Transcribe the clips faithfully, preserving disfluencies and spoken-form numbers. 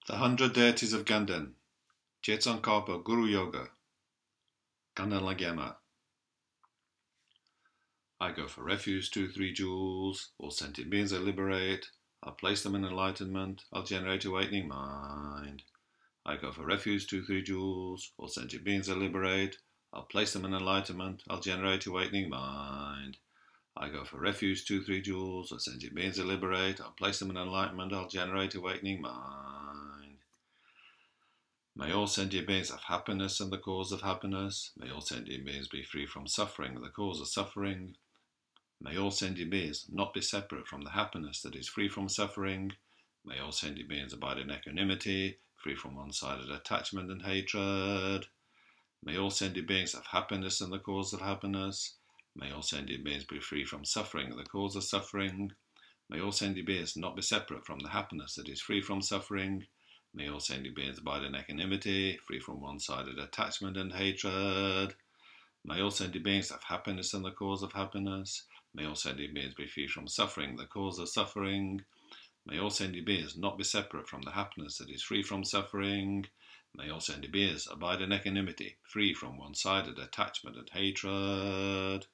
The Hundred Deities of Ganden, Jetsankapa Guru Yoga, Ganden Lagyama. I go for refuge, two, three jewels, all sentient beings I liberate, I'll place them in enlightenment, I'll generate awakening mind. I go for refuge, two, three jewels, all sentient beings I liberate, I'll place them in enlightenment, I'll generate awakening mind. I go for refuge, two, three jewels, all sentient beings I liberate, I'll place them in enlightenment, I'll generate awakening mind. May all sentient beings have happiness and the cause of happiness. May all sentient beings be free from suffering and the cause of suffering. May all sentient beings not be separate from the happiness that is free from suffering. May all sentient beings abide in equanimity, free from one-sided attachment and hatred. May all sentient beings have happiness and the cause of happiness. May all sentient beings be free from suffering and the cause of suffering. May all sentient beings not be separate from the happiness that is free from suffering. May all sentient beings abide in equanimity, free from one-sided attachment and hatred. May all sentient beings have happiness and the cause of happiness. May all sentient beings be free from suffering, the cause of suffering. May all sentient beings not be separate from the happiness that is free from suffering. May all sentient beings abide in equanimity, free from one-sided attachment and hatred.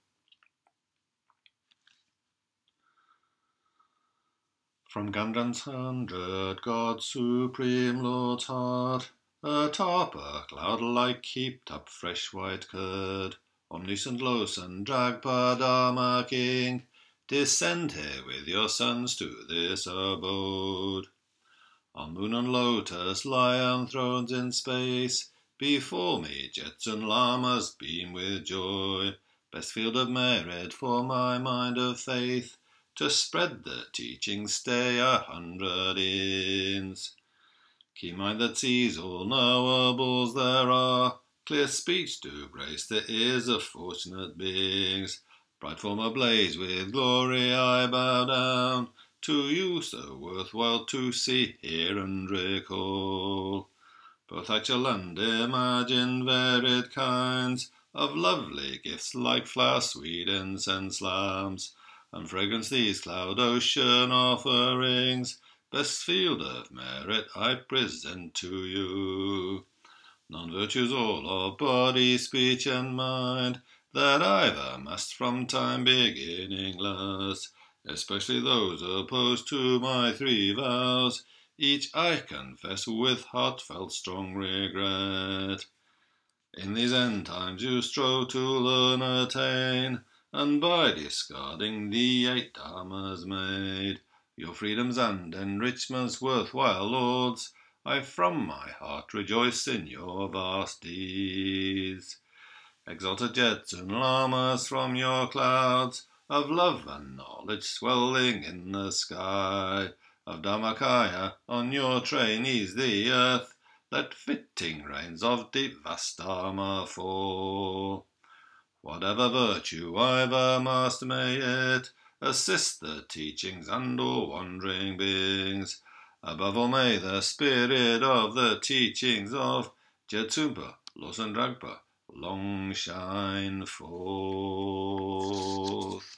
From Gandan's hundred, God's supreme Lord's heart, atop a cloud like heaped up fresh white curd, omniscient Losan Dragpa Dharma King, descend here with your sons to this abode. On moon and lotus lie on thrones in space, before me jets and lamas beam with joy, best field of merit for my mind of faith, to spread the teachings stay a hundred inns. Keen mind that sees all knowables there are, clear speech to grace the ears of fortunate beings, bright form ablaze with glory I bow down, to you so worthwhile to see, hear and recall. Both actual and imagined varied kinds of lovely gifts like flower, sweet incense lamps, and fragrance these cloud ocean offerings, best field of merit I present to you. Non-virtues all of body, speech, and mind, that I've amassed from time beginningless, especially those opposed to my three vows, each I confess with heartfelt strong regret. In these end times you strove to learn, attain, and by discarding the eight dharmas made your freedoms and enrichments worthwhile, lords, I from my heart rejoice in your vast deeds. Exalted jets and lamas from your clouds, of love and knowledge swelling in the sky, of Dharmakaya on your train ease the earth, let fitting rains of deep vast Dharma fall. Whatever virtue I've amassed, may it assist the teachings and all wandering beings. Above all, may the spirit of the teachings of Jetsunpa, Losan Dragpa, long shine forth.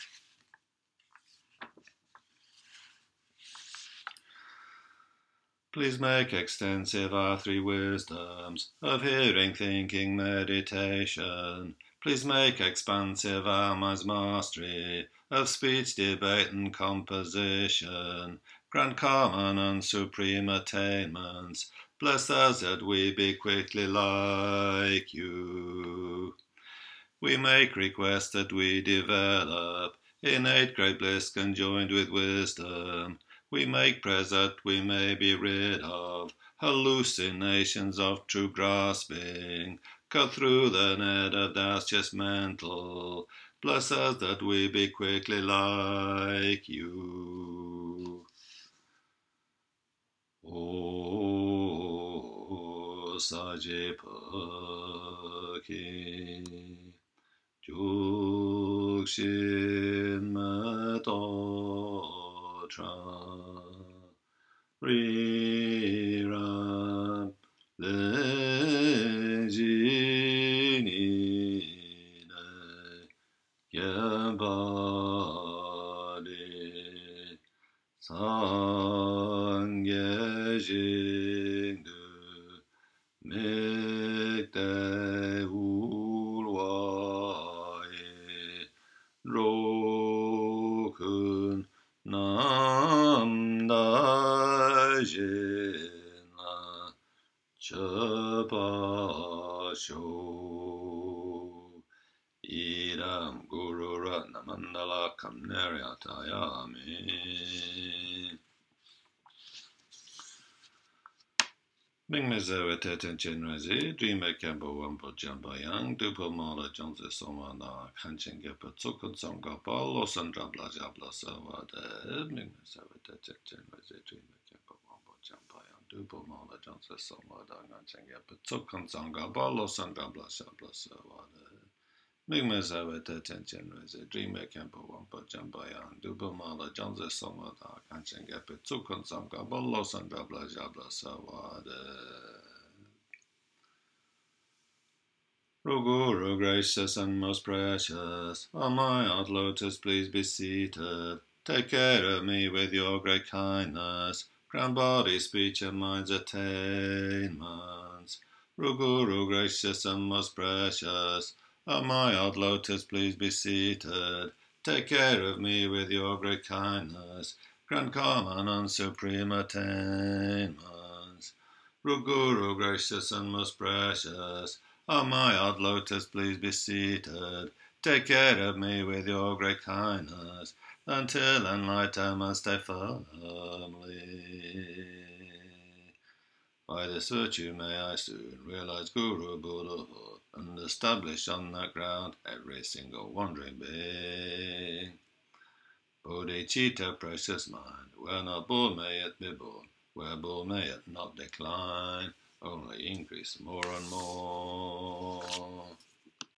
Please make extensive our three wisdoms of hearing, thinking, meditation. Please make expansive our mind's mastery of speech, debate, and composition. Grant common and supreme attainments. Bless us that we be quickly like you. We make request that we develop innate great bliss conjoined with wisdom. We make prayers that we may be rid of hallucinations of true grasping. Cut through the net of doubt's just mental. Bless us that we be quickly like you. O Sajipaki Jukshin Matotra Riram Lejini Yambadi Sangyeji Nam Dajina Chapasho Idam Guru Ratna Mandala Kamneryatayami. Ming Mezewe Teten Chenrezi, Dreamer Cambo Wampo Jambayang, Dupo Mala Jonze Somana, Kanchin Gepa Tsukut Sangapal, Losan Drabla Jabla Savade, Ming Mezewe Teten Chenrezi, Dreamer Cambo Wampo Jambayang, Dupo Mala Jonze Somana, Kanchin Gepa Tsukut Sangapal, Losan Drabla Jabla Savade. Ming Mezewe Teten Chenrezi, Dreamer Campo Wampo Jambayang, Dupo Mala Jonze Somana, Kanchin Gepa Tsukut Sangapal, Losan Drabla Jabla Savade. Guru, gracious and most precious, on my heart lotus please be seated. Take care of me with your great kindness, grant body, speech, and mind's attainments. Guru, gracious and most precious, on my heart lotus please be seated. Take care of me with your great kindness, grant common and supreme attainments. Guru, gracious and most precious, on my odd lotus please be seated. Take care of me with your great kindness, until in light I must stay firmly. By this virtue may I soon realize Guru Buddhahood, and establish on that ground every single wandering being. Bodhicitta, precious mind, where not born may it be born, where born may it not decline, only increase more and more.